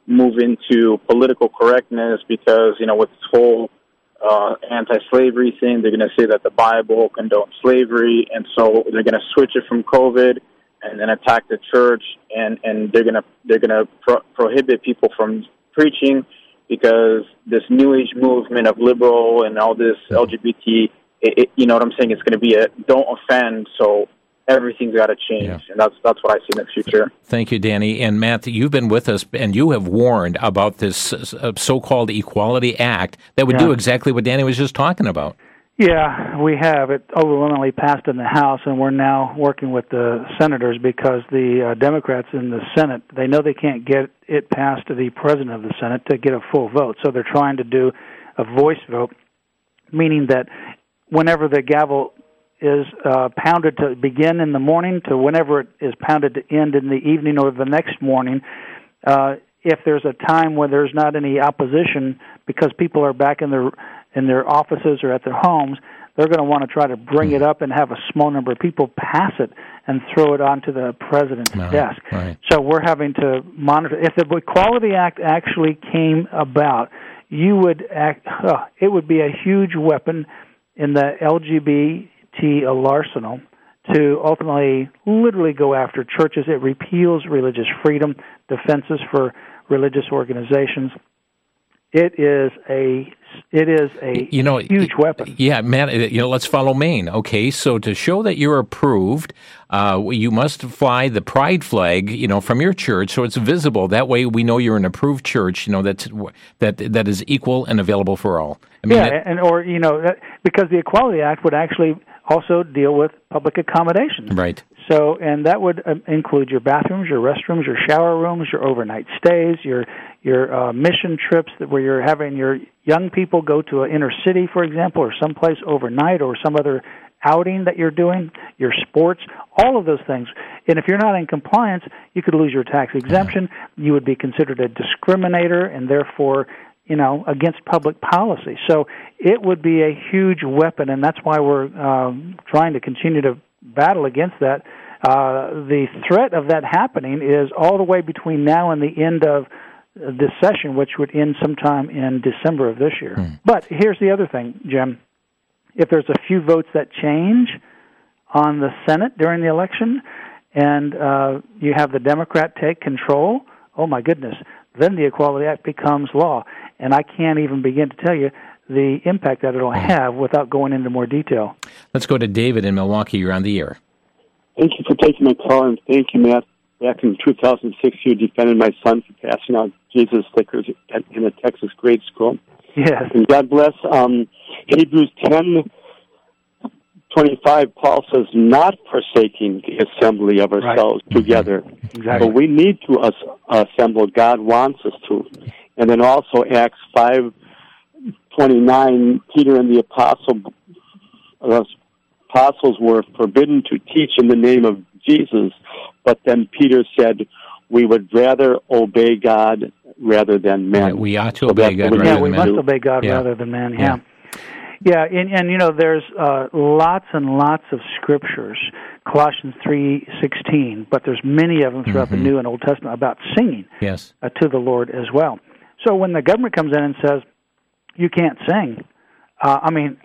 Speaker 8: move into political correctness because, you know, with this whole uh, anti-slavery thing, they're going to say that the Bible condones slavery, and so they're going to switch it from COVID and then attack the church, and, and they're going to they're going to pro- prohibit people from preaching because this New Age movement of liberal and all this L G B T, it, it, you know what I'm saying? It's going to be a don't offend, so everything's got to change, yeah. and that's that's what I see in the future.
Speaker 2: Thank you, Danny. And Matt, you've been with us, and you have warned about this uh, so-called Equality Act that would yeah. do exactly what Danny was just talking about.
Speaker 3: Yeah, we have. It overwhelmingly passed in the House, and we're now working with the senators because the uh, Democrats in the Senate, they know they can't get it passed to the president of the Senate to get a full vote, so they're trying to do a voice vote, meaning that whenever the gavel is uh, pounded to begin in the morning to whenever it is pounded to end in the evening or the next morning, uh, if there's a time when there's not any opposition because people are back in their in their offices or at their homes, they're going to want to try to bring it up and have a small number of people pass it and throw it onto the president's
Speaker 2: right,
Speaker 3: desk.
Speaker 2: Right.
Speaker 3: So we're having to monitor. If the Equality Act actually came about, you would act, oh, it would be a huge weapon in the L G B T arsenal to ultimately literally go after churches. It repeals religious freedom, defenses for religious organizations. It is a it is a
Speaker 2: you know,
Speaker 3: huge weapon.
Speaker 2: Yeah, Matt, you know, let's follow Maine. Okay, so to show that you're approved, uh, you must fly the pride flag, you know, from your church so it's visible. That way we know you're an approved church, you know, that's, that that is equal and available for all. I mean,
Speaker 3: yeah,
Speaker 2: that,
Speaker 3: and or, you know, that, because the Equality Act would actually also deal with public accommodations.
Speaker 2: Right.
Speaker 3: So, and that would uh, include your bathrooms, your restrooms, your shower rooms, your overnight stays, your your uh, mission trips that where you're having your young people go to an inner city, for example, or someplace overnight, or some other outing that you're doing, your sports, all of those things. And if you're not in compliance, you could lose your tax exemption. You would be considered a discriminator, and therefore, you know, against public policy. So it would be a huge weapon, and that's why we're um, trying to continue to battle against that. Uh, the threat of that happening is all the way between now and the end of this session, which would end sometime in December of this year. Hmm. But here's the other thing, Jim. If there's a few votes that change on the Senate during the election, and uh, you have the Democrat take control, oh my goodness, then the Equality Act becomes law. And I can't even begin to tell you the impact that it'll have without going into more detail.
Speaker 2: Let's go to David in Milwaukee. You're on the air.
Speaker 9: Thank you for taking my call, and thank you, Matt. Back in two thousand six, you defended my son for passing out Jesus stickers at, in a Texas grade school.
Speaker 3: Yes.
Speaker 9: And God bless. Um, Hebrews ten twenty-five, Paul says, not forsaking the assembly of ourselves right. together.
Speaker 3: Exactly.
Speaker 9: But we need to as- assemble. God wants us to. And then also Acts five twenty-nine, Peter and the apostle, uh, apostles were forbidden to teach in the name of Jesus, but then Peter said, we would rather obey God rather than men.
Speaker 2: Yeah, we ought to
Speaker 9: so
Speaker 2: obey God rather
Speaker 3: yeah,
Speaker 2: than
Speaker 3: we
Speaker 2: men.
Speaker 3: must obey God yeah. rather than men, yeah.
Speaker 2: Yeah,
Speaker 3: yeah and, and, you know, there's uh, lots and lots of scriptures, Colossians three sixteen, but there's many of them throughout mm-hmm. the New and Old Testament about singing
Speaker 2: yes.
Speaker 3: uh, to the Lord as well. So when the government comes in and says, you can't sing, uh, I mean,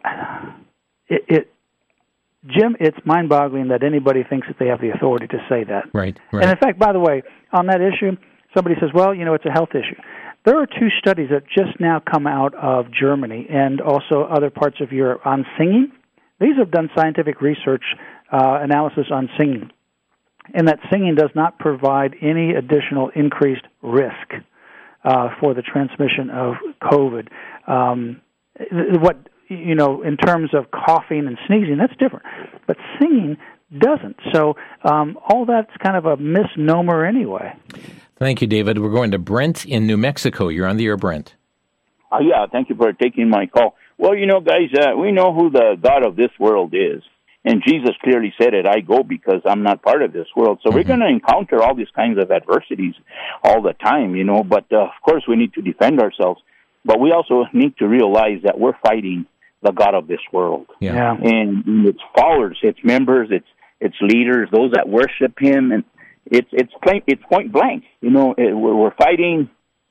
Speaker 3: it, it Jim, it's mind-boggling that anybody thinks that they have the authority to say that.
Speaker 2: Right, right.
Speaker 3: And in fact, by the way, on that issue, somebody says, well, you know, it's a health issue. There are two studies that just now come out of Germany and also other parts of Europe on singing. These have done scientific research uh, analysis on singing, and that singing does not provide any additional increased risk uh, for the transmission of COVID. Um, what you know, in terms of coughing and sneezing, that's different. But singing doesn't. So um, all that's kind of a misnomer anyway.
Speaker 2: Thank you, David. We're going to Brent in New Mexico. You're on the air, Brent.
Speaker 10: Uh, yeah, thank you for taking my call. Well, you know, guys, uh, we know who the God of this world is. And Jesus clearly said it, I go because I'm not part of this world. So mm-hmm. we're going to encounter all these kinds of adversities all the time, you know. But, uh, of course, we need to defend ourselves. But we also need to realize that we're fighting the God of this world.
Speaker 2: Yeah.
Speaker 3: yeah.
Speaker 10: And it's followers, it's members, it's it's leaders, those that worship him. And it's it's plain, it's point blank. You know, it, we're, we're fighting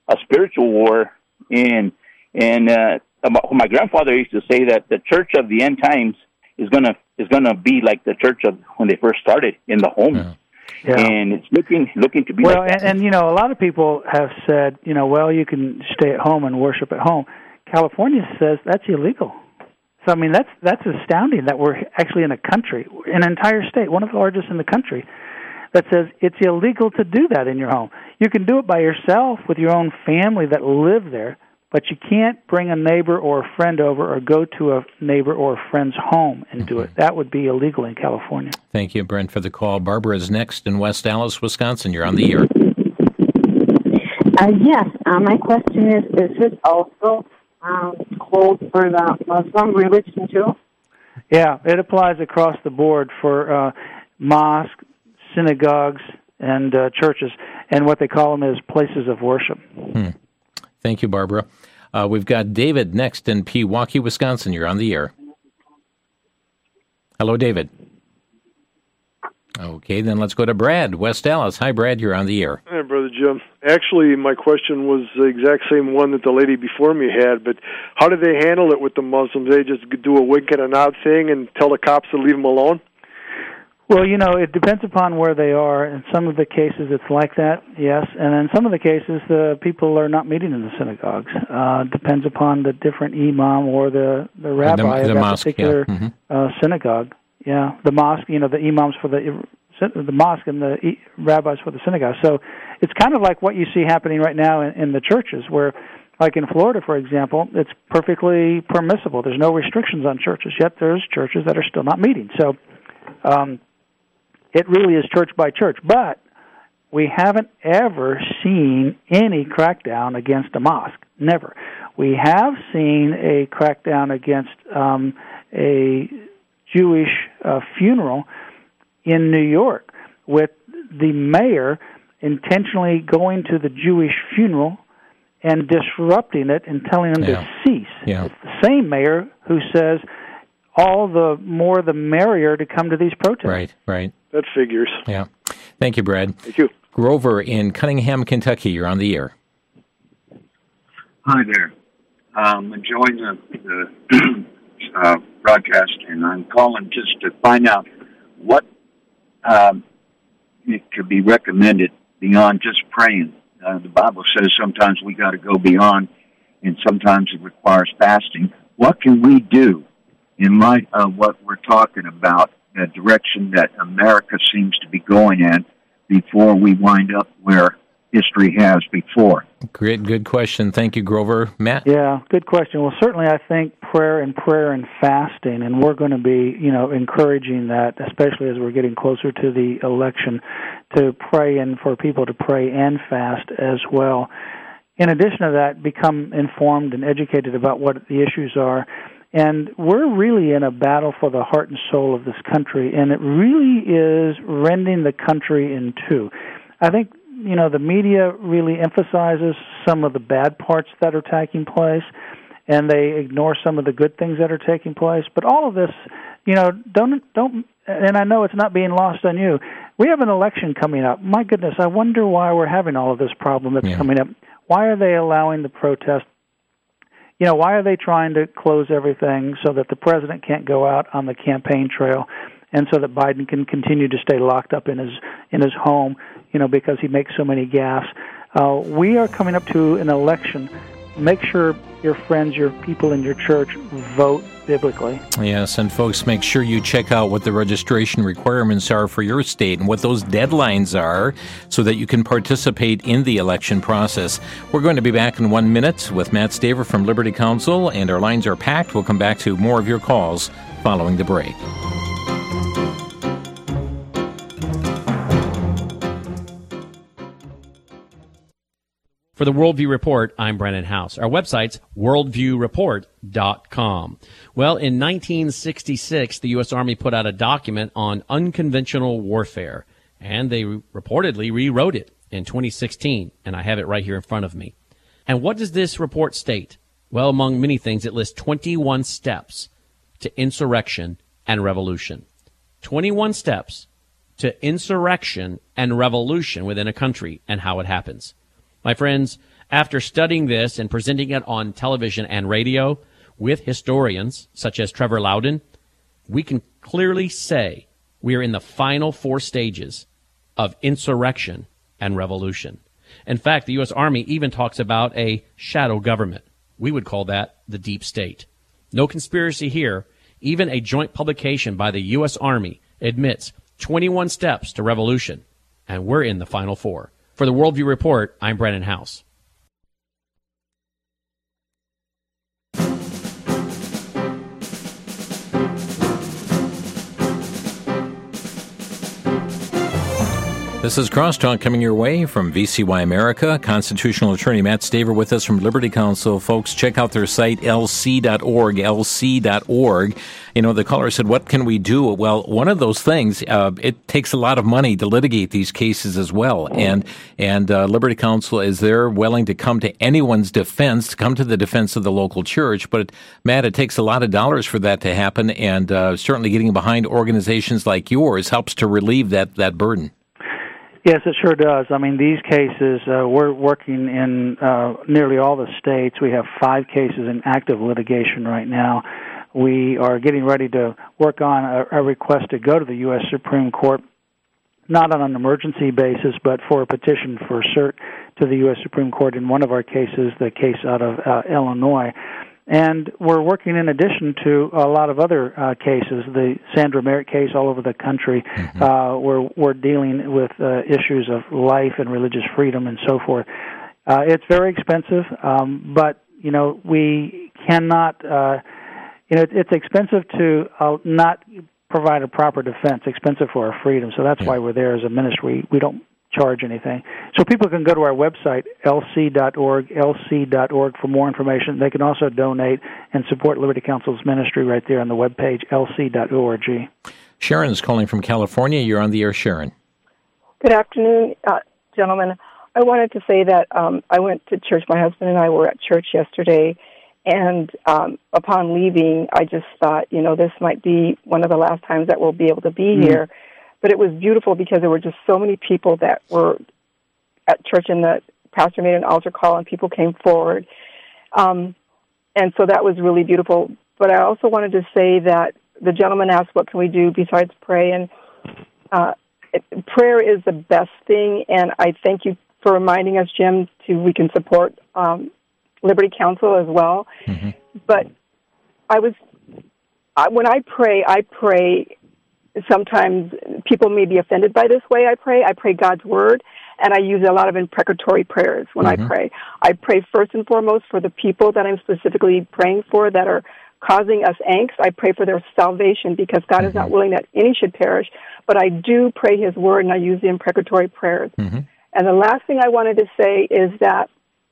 Speaker 10: a spiritual war. And and uh, my grandfather used to say that the church of the end times is gonna is gonna be like the church of when they first started in the home. Yeah. Yeah. And it's looking looking to be
Speaker 3: well,
Speaker 10: like that.
Speaker 3: And, and, you know, a lot of people have said, you know, well, you can stay at home and worship at home. California says that's illegal. So, I mean, that's that's astounding that we're actually in a country, an entire state, one of the largest in the country, that says it's illegal to do that in your home. You can do it by yourself with your own family that live there, but you can't bring a neighbor or a friend over or go to a neighbor or a friend's home and do it. That would be illegal in California.
Speaker 2: Thank you, Brent, for the call. Barbara is next in West Allis, Wisconsin. You're on the air.
Speaker 11: Uh, yes, uh, my question is, is it also um, closed for the Muslim religion too?
Speaker 3: Yeah, it applies across the board for uh, mosques, synagogues, and uh, churches, and what they call them is places of worship.
Speaker 2: Hmm. Thank you, Barbara. Uh, we've got David next in Pewaukee, Wisconsin. You're on the air. Hello, David. Okay, then let's go to Brad, West Allis. Hi, Brad. You're on the air.
Speaker 12: Hi, Brother Jim. Actually, my question was the exact same one that the lady before me had, but how do they handle it with the Muslims? They just do a wink and a nod thing and tell the cops to leave them alone?
Speaker 3: Well, you know, it depends upon where they are. In some of the cases, it's like that, yes. And in some of the cases, the people are not meeting in the synagogues. Uh, depends upon the different imam or the, the rabbi
Speaker 2: the, the
Speaker 3: of that
Speaker 2: mosque,
Speaker 3: particular
Speaker 2: yeah. mm-hmm.
Speaker 3: uh, synagogue. Yeah, the mosque, you know, the imams for the the mosque and the rabbis for the synagogue. So it's kind of like what you see happening right now in, in the churches where, like in Florida, for example, it's perfectly permissible. There's no restrictions on churches, yet there's churches that are still not meeting. So um, it really is church by church. But we haven't ever seen any crackdown against a mosque. Never. We have seen a crackdown against um, a Jewish uh, funeral in New York, with the mayor intentionally going to the Jewish funeral and disrupting it and telling them
Speaker 2: yeah.
Speaker 3: to cease.
Speaker 2: Yeah.
Speaker 3: It's the same mayor who says all the more the merrier to come to these protests.
Speaker 2: Right, right.
Speaker 12: That figures.
Speaker 2: Yeah. Thank you, Brad.
Speaker 12: Thank you.
Speaker 2: Grover in Cunningham, Kentucky. You're on the air.
Speaker 13: Hi there. I'm enjoying the, the uh, broadcast, and I'm calling just to find out what um, it could be recommended beyond just praying. Uh, the Bible says sometimes we got to go beyond, and sometimes it requires fasting. What can we do in light of what we're talking about, the direction that America seems to be going in, before we wind up where history has before?
Speaker 2: Great, good question. Thank you, Grover. Matt?
Speaker 3: Yeah, good question. Well, certainly I think prayer and prayer and fasting, and we're going to be, you know, encouraging that, especially as we're getting closer to the election, to pray and for people to pray and fast as well. In addition to that, become informed and educated about what the issues are. And we're really in a battle for the heart and soul of this country, and it really is rending the country in two. I think, you know, the media really emphasizes some of the bad parts that are taking place, and they ignore some of the good things that are taking place. But all of this, you know, don't, don't, and I know it's not being lost on you. We have an election coming up. My goodness, I wonder why we're having all of this problem that's
Speaker 2: yeah.
Speaker 3: coming up. Why are they allowing the protest? You know, why are they trying to close everything so that the president can't go out on the campaign trail, and so that Biden can continue to stay locked up in his in his home, you know, because he makes so many gaffes? Uh, we are coming up to an election. Make sure your friends, your people in your church vote biblically.
Speaker 2: Yes, and folks, make sure you check out what the registration requirements are for your state and what those deadlines are so that you can participate in the election process. We're going to be back in one minute with Matt Staver from Liberty Counsel, and our lines are packed. We'll come back to more of your calls following the break.
Speaker 14: For the Worldview Report, I'm Brennan House. Our website's worldview report dot com. Well, in nineteen sixty-six, the U S Army put out a document on unconventional warfare, and they re- reportedly rewrote it in twenty sixteen, and I have it right here in front of me. And what does this report state? Well, among many things, it lists twenty-one steps to insurrection and revolution. twenty-one steps to insurrection and revolution within a country and how it happens. My friends, After studying this and presenting it on television and radio with historians such as Trevor Loudon, we can clearly say we are in the final four stages of insurrection and revolution. In fact, the U S Army even talks about a shadow government. We would call that the deep state. No conspiracy here. Even a joint publication by the U S Army admits twenty-one steps to revolution, and we're in the final four. For the Worldview Report, I'm Brennan House.
Speaker 2: This is Crosstalk coming your way from V C Y America. Constitutional attorney Matt Staver with us from Liberty Counsel. Folks, check out their site, L C dot org, L C dot org. You know, the caller said, what can we do? Well, one of those things, uh, it takes a lot of money to litigate these cases as well. And and uh, Liberty Counsel is there willing to come to anyone's defense, to come to the defense of the local church. But, Matt, it takes a lot of dollars for that to happen. And uh, certainly getting behind organizations like yours helps to relieve that, that burden.
Speaker 3: Yes, it sure does. I mean, these cases, uh, we're working in uh, nearly all the states. We have five cases in active litigation right now. We are getting ready to work on a, a request to go to the U S Supreme Court, not on an emergency basis, but for a petition for cert to the U S Supreme Court in one of our cases, the case out of uh, Illinois. And we're working in addition to a lot of other uh, cases, the Sandra Merritt case all over the country, mm-hmm. uh, where we're dealing with uh, issues of life and religious freedom and so forth. Uh, it's very expensive, um, but, you know, we cannot, uh, you know, it's expensive to uh, not provide a proper defense, expensive for our freedom. So that's yeah. why we're there as a ministry. We don't charge anything. So people can go to our website, L C dot org, L C dot org, for more information. They can also donate and support Liberty Counsel's ministry right there on the webpage, L C dot org.
Speaker 2: Sharon is calling from California. You're on the air, Sharon.
Speaker 15: Good afternoon, uh, gentlemen. I wanted to say that um, I went to church. My husband and I were at church yesterday, and um, upon leaving, I just thought, you know, this might be one of the last times that we'll be able to be mm-hmm. here. But it was beautiful because there were just so many people that were at church, and the pastor made an altar call and people came forward. Um, and so that was really beautiful. But I also wanted to say that the gentleman asked, what can we do besides pray? And uh, it, prayer is the best thing, and I thank you for reminding us, Jim, to we can support um, Liberty Counsel as well. Mm-hmm. But I was, I, when I pray, I pray. Sometimes people may be offended by this way I pray. I pray God's word, and I use a lot of imprecatory prayers when mm-hmm. I pray. I pray first and foremost for the people that I'm specifically praying for that are causing us angst. I pray for their salvation because God mm-hmm. is not willing that any should perish. But I do pray his word, and I use the imprecatory prayers. Mm-hmm. And the last thing I wanted to say is that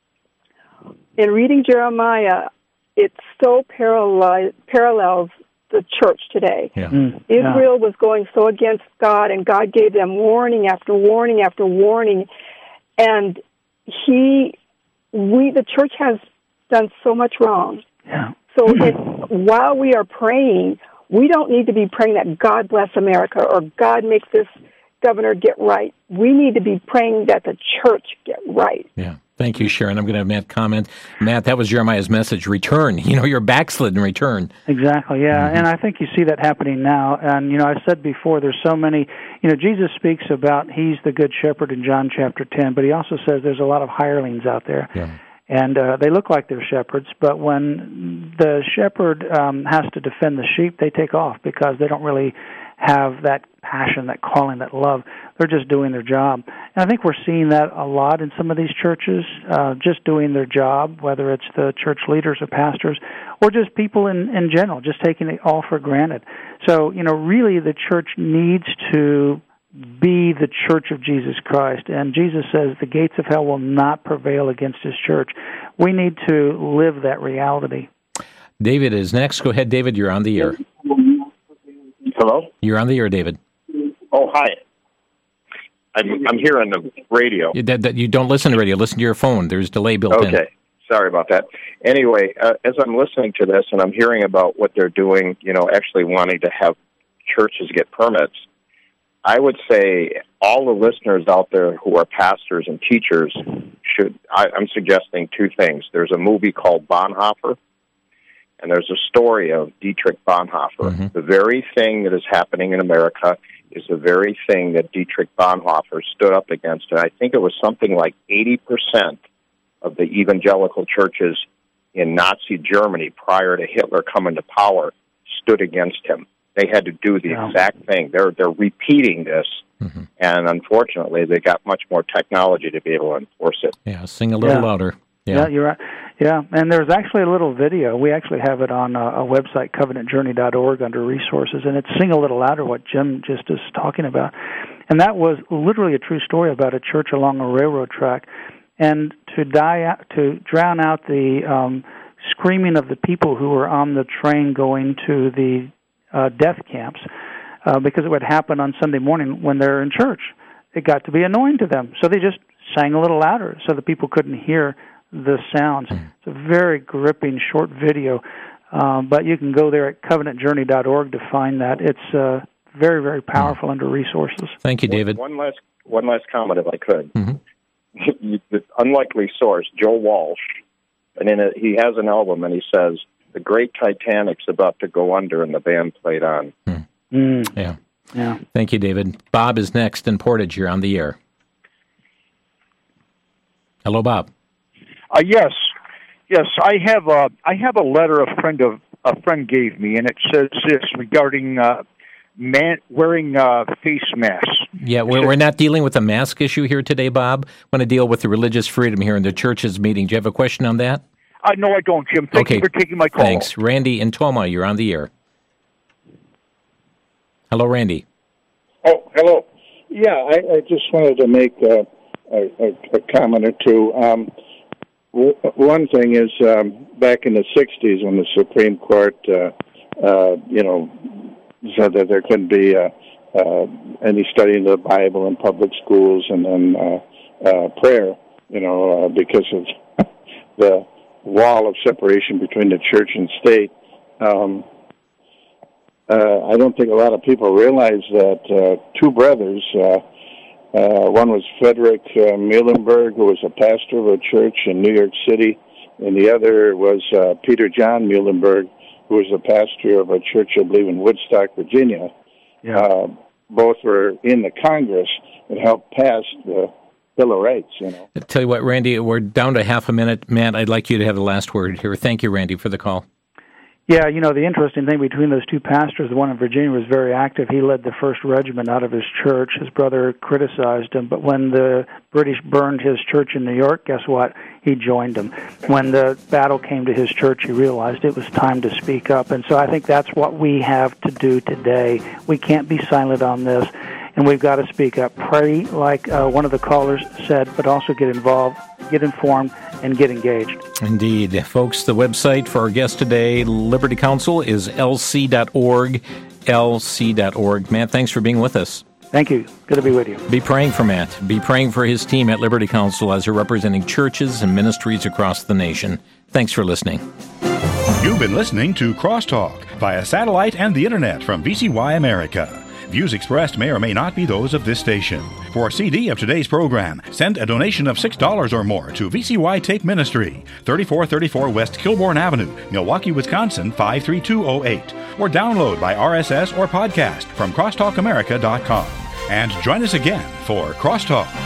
Speaker 15: in reading Jeremiah, it so parallel, parallels the church today. Yeah. Mm, Israel yeah. was going so against God, and God gave them warning after warning after warning. And he, we, the church has done so much wrong. Yeah. So it, while we are praying, we don't need to be praying that God bless America or God make this governor get right. We need to be praying that the church get right.
Speaker 2: Yeah. Thank you, Sharon. I'm going to have Matt comment. Matt, that was Jeremiah's message. Return. You know, you're backslidden. Return.
Speaker 3: Exactly, yeah. Mm-hmm. And I think you see that happening now. And, you know, I said before, there's so many, you know, Jesus speaks about he's the good shepherd in John chapter ten, but he also says there's a lot of hirelings out there. Yeah. And uh, they look like they're shepherds, but when the shepherd um, has to defend the sheep, they take off because they don't really have that passion, that calling, that love. They're just doing their job. And I think we're seeing that a lot in some of these churches, uh, just doing their job, whether it's the church leaders or pastors, or just people in, in general, just taking it all for granted. So, you know, really the church needs to be the church of Jesus Christ. And Jesus says the gates of hell will not prevail against his church. We need to live that reality.
Speaker 2: David is next. Go ahead, David. You're on the air.
Speaker 16: Hello?
Speaker 2: You're on the air, David.
Speaker 16: Oh, hi. I'm I'm here on the radio.
Speaker 2: You, that, that, you don't listen to radio. Listen to your phone. There's delay built
Speaker 16: okay.
Speaker 2: in.
Speaker 16: Okay. Sorry about that. Anyway, uh, as I'm listening to this and I'm hearing about what they're doing, you know, actually wanting to have churches get permits, I would say all the listeners out there who are pastors and teachers should, I, I'm suggesting two things. There's a movie called Bonhoeffer, and there's a story of Dietrich Bonhoeffer. Mm-hmm. The very thing that is happening in America is the very thing that Dietrich Bonhoeffer stood up against. And I think it was something like eighty percent of the evangelical churches in Nazi Germany prior to Hitler coming to power stood against him. They had to do the yeah. exact thing. They're they're repeating this, mm-hmm. and unfortunately, they got much more technology to be able to enforce it.
Speaker 2: Yeah, sing a little
Speaker 3: yeah.
Speaker 2: louder. Yeah.
Speaker 3: yeah, you're right. Yeah, and there's actually a little video. We actually have it on a, a website, covenant journey dot org, under resources, and it's Sing a Little Louder, what Jim just is talking about. And that was literally a true story about a church along a railroad track. And to die out, to drown out the um, screaming of the people who were on the train going to the uh, death camps, uh, because it would happen on Sunday morning when they're in church. It got to be annoying to them, so they just sang a little louder so the people couldn't hear the sounds. It's a very gripping short video, um, but you can go there at covenant journey dot org to find that. It's uh, very, very powerful under resources.
Speaker 2: Thank you, David.
Speaker 16: One, one last one last comment, if I could.
Speaker 2: Mm-hmm.
Speaker 16: The unlikely source, Joe Walsh, and in it, he has an album, and he says, the great Titanic's about to go under, and the band played on.
Speaker 2: Mm.
Speaker 3: Mm.
Speaker 2: Yeah.
Speaker 3: Yeah.
Speaker 2: Thank you, David. Bob is next in Portage. You're on the air. Hello, Bob.
Speaker 17: Uh, yes, yes. I have a I have a letter a friend of a friend gave me, and it says this regarding uh, man wearing uh, face masks.
Speaker 2: Yeah, we're we're not dealing with a mask issue here today, Bob. I want to deal with the religious freedom here in the church's meeting. Do you have a question on that?
Speaker 17: Uh, no, I don't, Jim. Thank
Speaker 2: okay.
Speaker 17: you for taking my call.
Speaker 2: Thanks, Randy and Toma. You're on the air. Hello, Randy.
Speaker 18: Oh, hello. Yeah, I, I just wanted to make a, a, a comment or two. Um, w- one thing is, um, back in the sixties when the Supreme Court, uh, uh, you know, said that there couldn't be uh, uh, any studying of the Bible in public schools, and then uh, uh, prayer, you know, uh, because of the wall of separation between the church and state. Um, Uh, I don't think a lot of people realize that uh, two brothers, uh, uh, one was Frederick uh, Muhlenberg, who was a pastor of a church in New York City, and the other was uh, Peter John Muhlenberg, who was a pastor of a church, I believe, in Woodstock, Virginia.
Speaker 3: Yeah.
Speaker 18: Uh, both were in the Congress and helped pass the Bill of Rights, you know.
Speaker 2: I'll tell you what, Randy, we're down to half a minute. Matt, I'd like you to have the last word here. Thank you, Randy, for the call.
Speaker 3: Yeah, you know, the interesting thing between those two pastors, the one in Virginia was very active. He led the first regiment out of his church. His brother criticized him, but when the British burned his church in New York, guess what? He joined them. When the battle came to his church, he realized it was time to speak up. And so I think that's what we have to do today. We can't be silent on this, and we've got to speak up. Pray, like uh, one of the callers said, but also get involved, get informed, and get engaged.
Speaker 2: Indeed. Folks, the website for our guest today, Liberty Counsel, is L C dot org, L C dot org. Matt, thanks for being with us.
Speaker 3: Thank you. Good to be with you.
Speaker 2: Be praying for Matt. Be praying for his team at Liberty Counsel as they're representing churches and ministries across the nation. Thanks for listening.
Speaker 1: You've been listening to Crosstalk via satellite and the internet from V C Y America. Views expressed may or may not be those of this station. For a C D of today's program, send a donation of six dollars or more to V C Y Tape Ministry, thirty-four thirty-four West Kilbourne Avenue, Milwaukee, Wisconsin, five three two oh eight. Or download by R S S or podcast from crosstalk america dot com. And join us again for Crosstalk.